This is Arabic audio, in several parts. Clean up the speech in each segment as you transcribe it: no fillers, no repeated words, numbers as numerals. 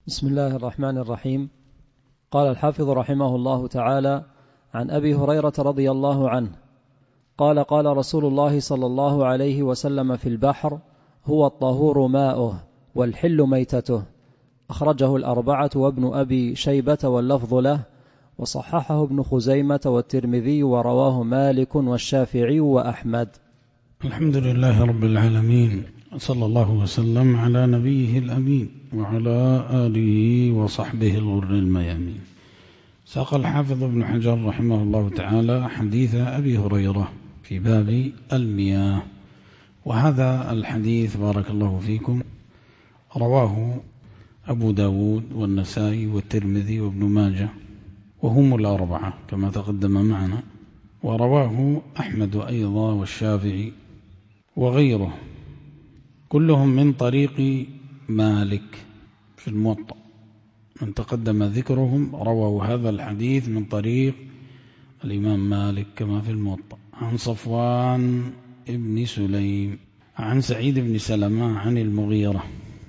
بسم الله الرحمن الرحيم. قال الحافظ رحمه الله تعالى عن أبي هريرة رضي الله عنه قال قال رسول الله صلى الله عليه وسلم في البحر: هو الطهور ماؤه والحل ميتته. أخرجه الأربعة وابن أبي شيبة واللفظ له، وصححه ابن خزيمة والترمذي، ورواه مالك والشافعي وأحمد. الحمد لله رب العالمين، صلى الله وسلم على نبيه الأمين وعلى آله وصحبه الغر الميامين. ساق الحافظ ابن حجر رحمه الله تعالى حديث أبي هريرة في باب المياه، وهذا الحديث بارك الله فيكم رواه أبو داود والنسائي والترمذي وابن ماجه، وهم الأربعة كما تقدم معنا، ورواه أحمد أيضا والشافعي وغيره، كلهم من طريق مالك في الموطأ. من تقدم ذكرهم رووا هذا الحديث من طريق الإمام مالك كما في الموطأ، عن صفوان ابن سليم عن سعيد بن سلمة عن المغيرة،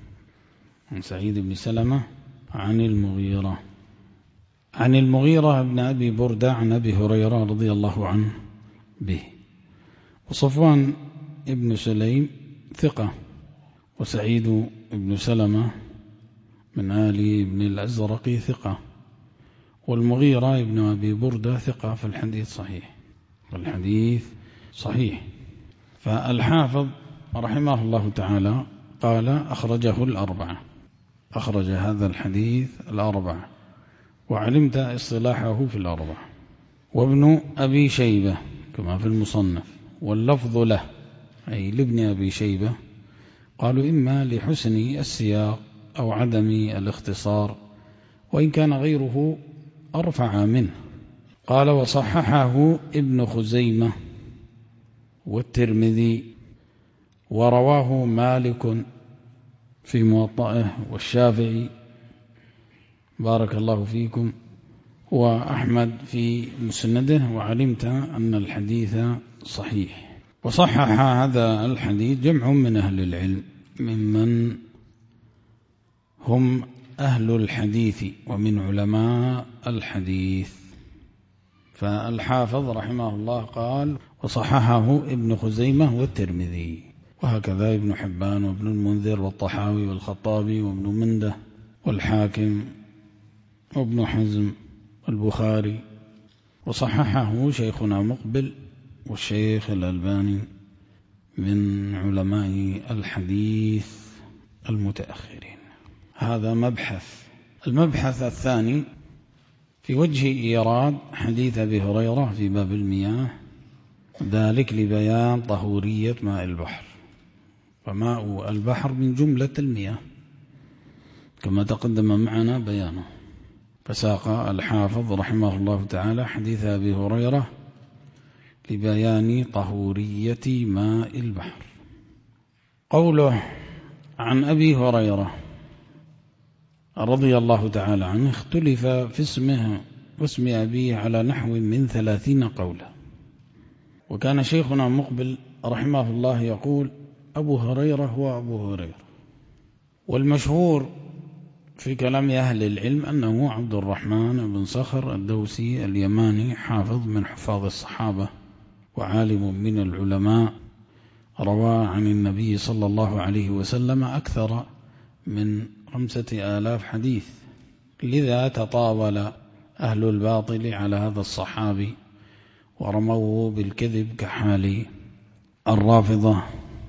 عن سعيد بن سلمة عن المغيرة، عن المغيرة بن أبي بردة عن أبي هريرة رضي الله عنه به. وصفوان ابن سليم ثقة، وسعيد بن سلمة من آل ابن الأزرق ثقة، والمغيرة ابن أبي بردة ثقة، فالحديث صحيح، والحديث صحيح. فالحافظ رحمه الله تعالى قال أخرجه الأربعة، أخرج هذا الحديث الأربعة، وعلمت اصطلاحه في الأربعة، وابن أبي شيبة كما في المصنف، واللفظ له أي لابن أبي شيبة، قالوا إما لحسن السياق أو عدم الاختصار، وإن كان غيره أرفع منه. قال وصححه ابن خزيمة والترمذي، ورواه مالك في موطئه والشافعي بارك الله فيكم، وأحمد في مسنده، وعلمت أن الحديث صحيح. وصحح هذا الحديث جمع من أهل العلم ممن هم أهل الحديث ومن علماء الحديث. فالحافظ رحمه الله قال وصححه ابن خزيمة والترمذي، وهكذا ابن حبان وابن المنذر والطحاوي والخطابي وابن منده والحاكم وابن حزم والبخاري، وصححه شيخنا مقبل والشيخ الألباني من علماء الحديث المتأخرين. هذا مبحث. المبحث الثاني في وجه إيراد حديث أبي هريرة في باب المياه، ذلك لبيان طهورية ماء البحر، فماء البحر من جملة المياه كما تقدم معنا بيانه. فساق الحافظ رحمه الله تعالى حديث أبي هريرة لبيان طهورية ماء البحر. قوله عن أبي هريرة رضي الله تعالى عنه اختلف في اسمه واسم أبيه على نحو من 30 قولا، وكان شيخنا مقبل رحمه الله يقول أبو هريرة هو أبو هريرة، والمشهور في كلام أهل العلم أنه عبد الرحمن بن صخر الدوسي اليماني، حافظ من حفاظ الصحابة وعالم من العلماء، روى عن النبي صلى الله عليه وسلم أكثر من 5000 حديث، لذا تطاول أهل الباطل على هذا الصحابي ورموه بالكذب كحال الرافضة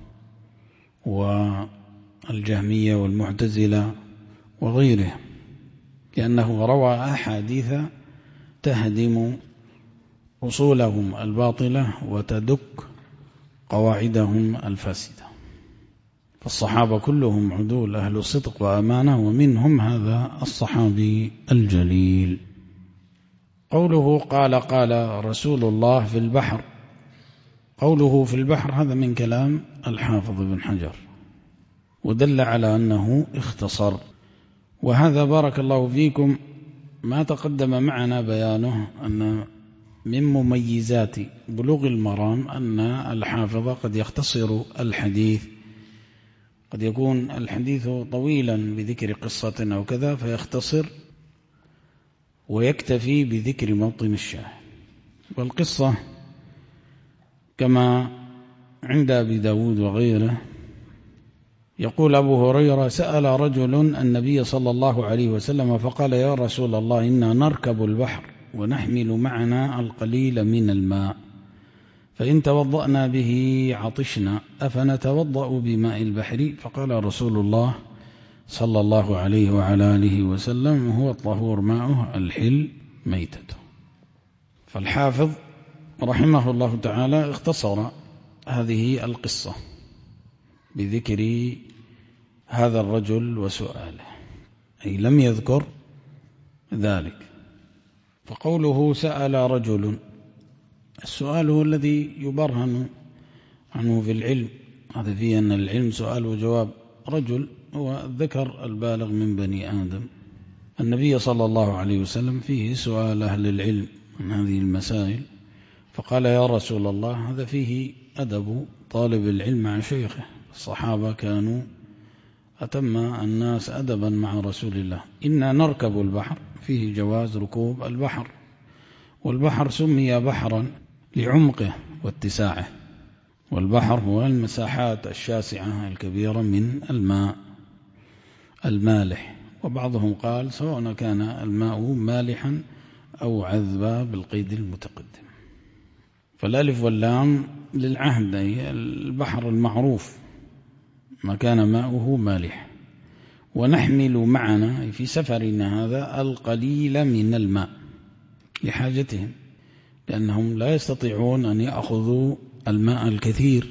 والجهمية والمعتزلة وغيره، لأنه روى أحاديث تهدم أصولهم الباطلة وتدك قواعدهم الفاسدة. فالصحابة كلهم عدول أهل صدق وأمانة، ومنهم هذا الصحابي الجليل. قوله قال رسول الله في البحر، قوله في البحر هذا من كلام الحافظ بن حجر، ودل على أنه اختصر، وهذا بارك الله فيكم ما تقدم معنا بيانه أن من مميزات بلوغ المرام أن الحافظ قد يختصر الحديث قد يكون الحديث طويلا بذكر قصة أو كذا فيختصر ويكتفي بذكر موطن الشاهد. والقصة كما عند أبي داود وغيره يقول أبو هريرة: سأل رجل النبي صلى الله عليه وسلم فقال: يا رسول الله، إنا نركب البحر ونحمل معنا القليل من الماء، فإن توضأنا به عطشنا، أفنتوضأ بماء البحر؟ فقال رسول الله صلى الله عليه وعلى آله وسلم: هو الطهور ماؤه الحل ميتته. فالحافظ رحمه الله تعالى اختصر هذه القصة بذكر هذا الرجل وسؤاله، أي لم يذكر ذلك. فقوله سأل رجل، السؤال هو الذي يبرهن عنه في العلم، هذا فيه أن العلم سؤال وجواب. رجل هو الذكر البالغ من بني آدم. النبي صلى الله عليه وسلم فيه سؤال أهل العلم عن هذه المسائل، فقال: يا رسول الله. هذا فيه أدب طالب العلم مع شيخه. الصحابة كانوا أتم الناس أدبا مع رسول الله. إنا نركب البحر، فيه جواز ركوب البحر، والبحر سمي بحرا لعمقه واتساعه، والبحر هو المساحات الشاسعة الكبيرة من الماء المالح. وبعضهم قال سواء كان الماء مالحا أو عذبا بالقيد المتقدم. فالألف واللام للعهد، أي البحر المعروف ما كان ماؤه مالح. ونحمل معنا في سفرنا هذا القليل من الماء لحاجتهم، لأنهم لا يستطيعون أن يأخذوا الماء الكثير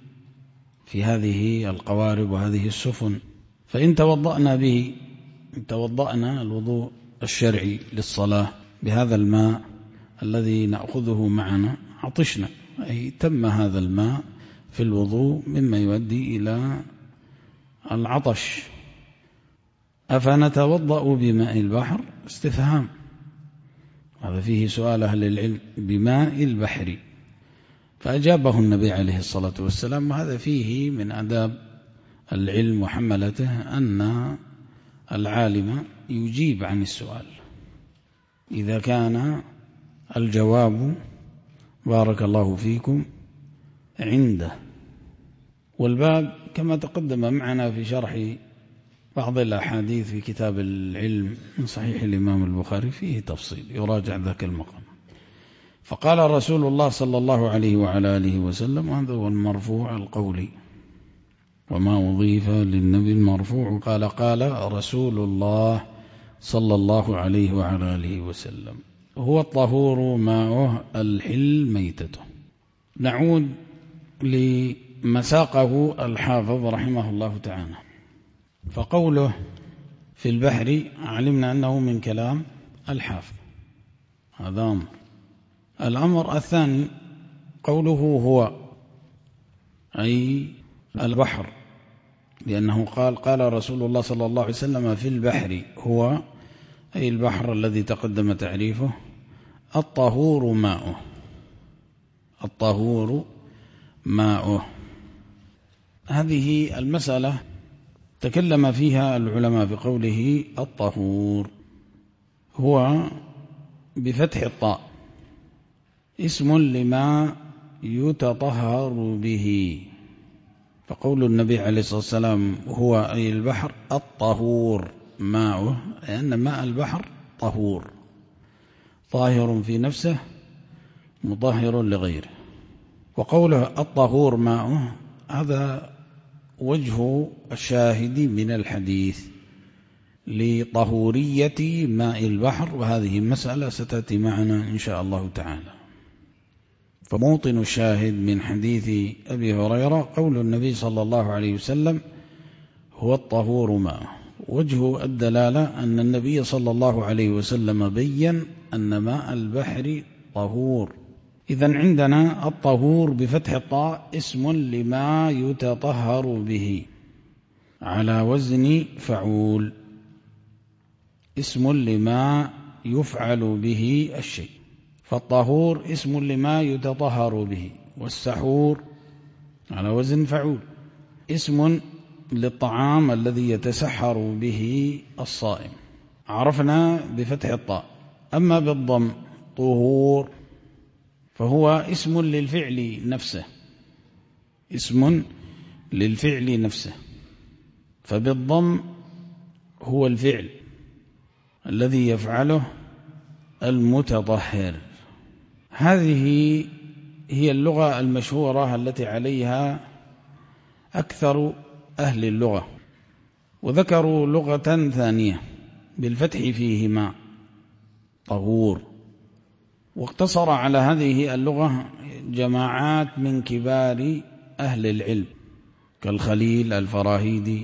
في هذه القوارب وهذه السفن. فإن توضأنا به، توضأنا الوضوء الشرعي للصلاة بهذا الماء الذي نأخذه معنا، عطشنا، أي تم هذا الماء في الوضوء مما يؤدي إلى العطش. أفنتوضأ بماء البحر؟ استفهام، هذا فيه سؤال أهل العلم بماء البحر. فأجابه النبي عليه الصلاة والسلام، وهذا فيه من آداب العلم وحملته أن العالم يجيب عن السؤال إذا كان الجواب بارك الله فيكم عنده. والباب كما تقدم معنا في شرح بعض الأحاديث في كتاب العلم من صحيح الإمام البخاري فيه تفصيل، يراجع ذاك المقام. فقال رسول الله صلى الله عليه وعلى آله وسلم، وهذا هو المرفوع القولي، وما أضيف للنبي المرفوع، قال رسول الله صلى الله عليه وعلى آله وسلم: هو الطهور ماؤه الحل ميتته. نعود لمساقه الحافظ رحمه الله تعالى. فقوله في البحر علمنا أنه من كلام الحافظ، هذا أمر. الأمر الثاني قوله هو، أي البحر، لأنه قال رسول الله صلى الله عليه وسلم في البحر، هو أي البحر الذي تقدم تعريفه. الطهور ماؤه، الطهور ماؤه. هذه المسألة تكلم فيها العلماء بقوله الطهور، هو بفتح الطاء اسم لما يتطهر به. فقول النبي عليه الصلاة والسلام هو أي البحر الطهور ماؤه، لأن ماء البحر طهور، طاهر في نفسه مطهر لغيره. وقوله الطهور ماؤه، هذا وجه الشاهد من الحديث لطهورية ماء البحر، وهذه المسألة ستأتي معنا إن شاء الله تعالى. فموطن الشاهد من حديث أبي هريرة قول النبي صلى الله عليه وسلم هو الطهور ماءه. وجه الدلالة أن النبي صلى الله عليه وسلم بيّن أن ماء البحر طهور. إذن عندنا الطهور بفتح الطاء اسم لما يتطهر به على وزن فعول، اسم لما يفعل به الشيء. فالطهور اسم لما يتطهر به، والسحور على وزن فعول اسم للطعام الذي يتسحر به الصائم. عرفنا بفتح الطاء. أما بالضم طهور فهو اسم للفعل نفسه، اسم للفعل نفسه، فبالضم هو الفعل الذي يفعله المتطهر. هذه هي اللغة المشهورة التي عليها أكثر أهل اللغة، وذكروا لغة ثانية بالفتح فيهما طهور، واقتصر على هذه اللغة جماعات من كبار أهل العلم كالخليل الفراهيدي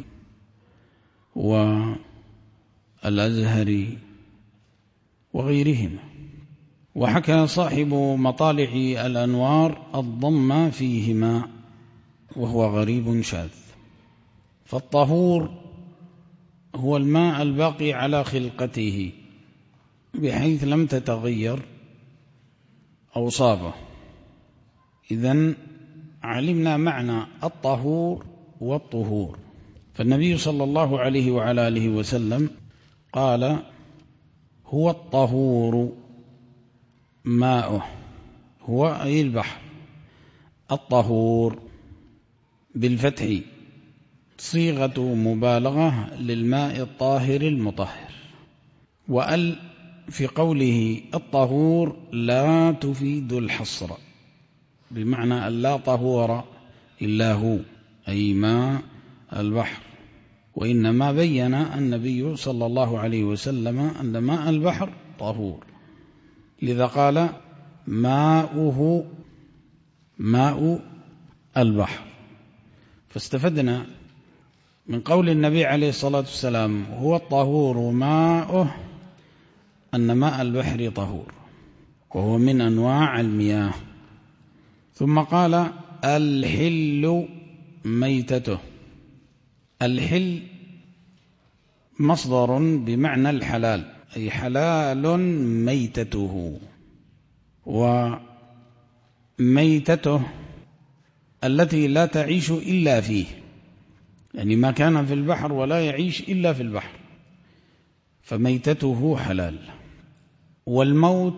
والأزهري وغيرهم. وحكى صاحب مطالع الأنوار الضم فيهما وهو غريب شاذ. فالطهور هو الماء الباقي على خلقته بحيث لم تتغير أوصافه. إذن علمنا معنى الطهور والطهور. فالنبي صلى الله عليه وعلى آله وسلم قال هو الطهور ماؤه، هو أي البحر، الطهور بالفتح صيغة مبالغة للماء الطاهر المطهر. وأل في قوله الطهور لا تفيد الحصر، بمعنى أن لا طهور إلا هو أي ماء البحر، وإنما بين النبي صلى الله عليه وسلم أن ماء البحر طهور، لذا قال ماؤه ماء البحر. فاستفدنا من قول النبي عليه الصلاة والسلام هو الطهور ماؤه أن ماء البحر طهور، وهو من أنواع المياه. ثم قال الحل ميتته. الحل مصدر بمعنى الحلال، أي حلال ميتته، وميتته التي لا تعيش إلا فيه، يعني ما كان في البحر ولا يعيش إلا في البحر فميتته حلال. والموت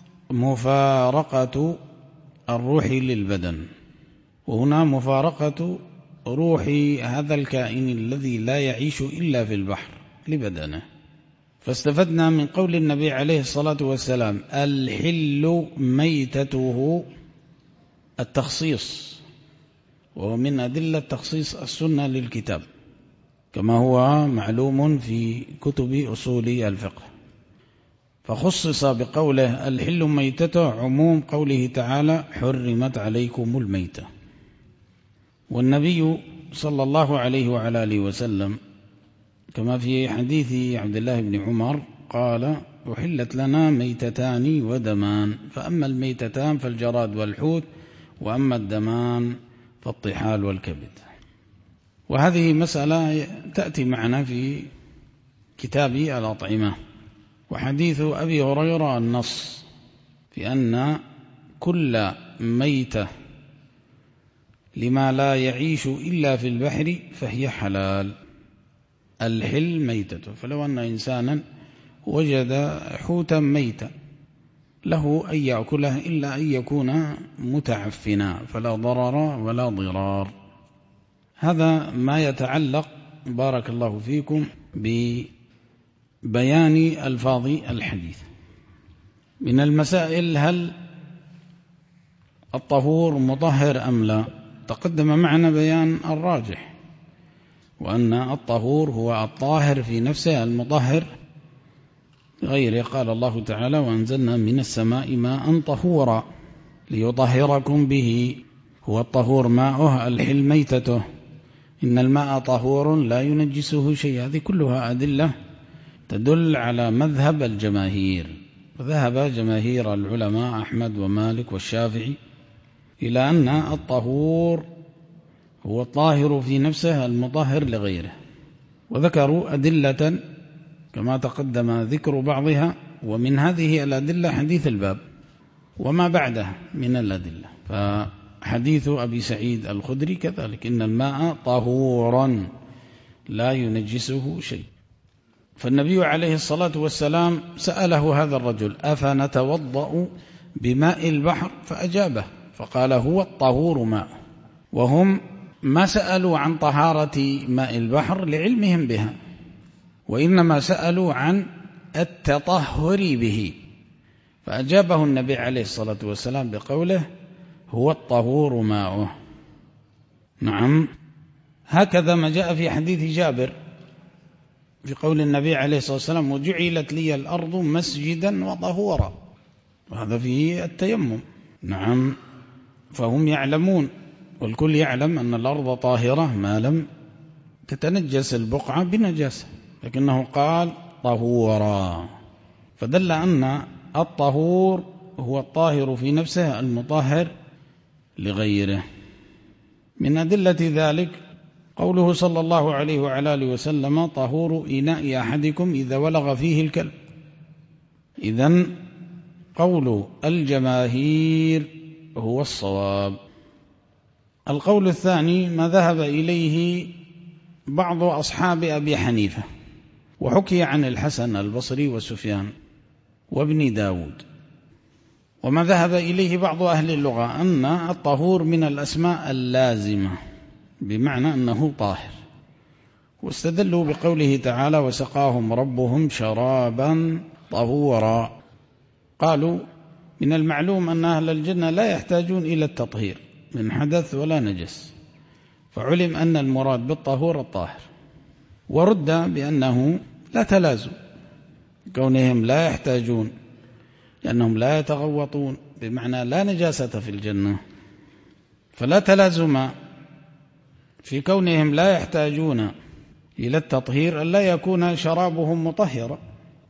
مفارقة الروح للبدن، وهنا مفارقة روح هذا الكائن الذي لا يعيش إلا في البحر لبدنه. فاستفدنا من قول النبي عليه الصلاة والسلام الحل ميتته التخصيص، وهو من أدلة تخصيص السنة للكتاب كما هو معلوم في كتب أصول الفقه. فخصص بقوله الحل ميتته عموم قوله تعالى حرمت عليكم الميتة. والنبي صلى الله عليه وعلى آله وسلم كما في حديث عبد الله بن عمر قال أحلت لنا ميتتان ودمان، فأما الميتتان فالجراد والحوت، وأما الدمان فالطحال والكبد. وهذه مسألة تأتي معنا في كتاب الأطعمة. وحديث أبي هريرة النص في أن كل ميتة لما لا يعيش إلا في البحر فهي حلال. الحل ميتته، فلو أن إنسانا وجد حوتا ميتا له أن يأكله إلا أن يكون متعفنا فلا ضرر ولا ضرار. هذا ما يتعلق بارك الله فيكم ببيان ألفاظ الحديث. من المسائل هل الطهور مطهر أم لا؟ تقدم معنا بيان الراجح، وأن الطهور هو الطاهر في نفسه المطهر غيره. قال الله تعالى وأنزلنا من السماء ماء طهورا ليطهركم به، هو الطهور ماؤه الحل ميتته، إن الماء طهور لا ينجسه شيء. هذه كلها أدلة تدل على مذهب الجماهير. وذهب جماهير العلماء أحمد ومالك والشافعي إلى أن الطهور هو الطاهر في نفسه المطهر لغيره، وذكروا أدلة كما تقدم ذكر بعضها، ومن هذه الأدلة حديث الباب وما بعده من الأدلة. فحديث أبي سعيد الخدري كذلك إن الماء طهورا لا ينجسه شيء. فالنبي عليه الصلاة والسلام سأله هذا الرجل: أفنتوضأ بماء البحر؟ فأجابه فقال: هو الطهور ماء. وهم ما سألوا عن طهارة ماء البحر لعلمهم بها، وإنما سألوا عن التطهر به، فأجابه النبي عليه الصلاة والسلام بقوله: هو الطهور ماؤه. نعم، هكذا ما جاء في حديث جابر في قول النبي عليه الصلاة والسلام: وجعلت لي الأرض مسجدا وطهورا، وهذا فيه التيمم. نعم، فهم يعلمون والكل يعلم أن الأرض طاهرة ما لم تتنجس البقعة بنجاسة، لكنه قال طهورا، فدل أن الطهور هو الطاهر في نفسه المطهر لغيره. من أدلة ذلك قوله صلى الله عليه وعلى آله وسلم: طهور إناء أحدكم إذا ولغ فيه الكلب. إذن قول الجماهير هو الصواب. القول الثاني ما ذهب إليه بعض أصحاب أبي حنيفة، وحكي عن الحسن البصري وسفيان وابن داود، وما ذهب إليه بعض أهل اللغة أن الطهور من الأسماء اللازمة، بمعنى أنه طاهر، واستدلوا بقوله تعالى: وسقاهم ربهم شرابا طهورا. قالوا: من المعلوم أن أهل الجنة لا يحتاجون إلى التطهير من حدث ولا نجس، فعلم أن المراد بالطهور الطاهر. ورد بأنه لا تلازم، كونهم لا يحتاجون لأنهم لا يتغوطون، بمعنى لا نجاسة في الجنة، فلا تلازم في كونهم لا يحتاجون إلى التطهير أن لا يكون شرابهم مطهرا،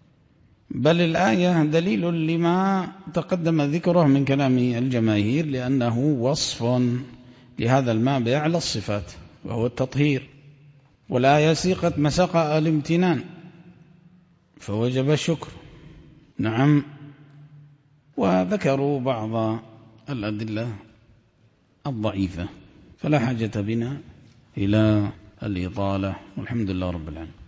بل الآية دليل لما تقدم ذكره من كلام الجماهير، لأنه وصف لهذا الماء بأعلى الصفات وهو التطهير، والآية سيقت مساق الامتنان فوجب الشكر. نعم، وذكروا بعض الأدلة الضعيفة، فلا حاجة بنا إلى الإطالة، والحمد لله رب العالمين.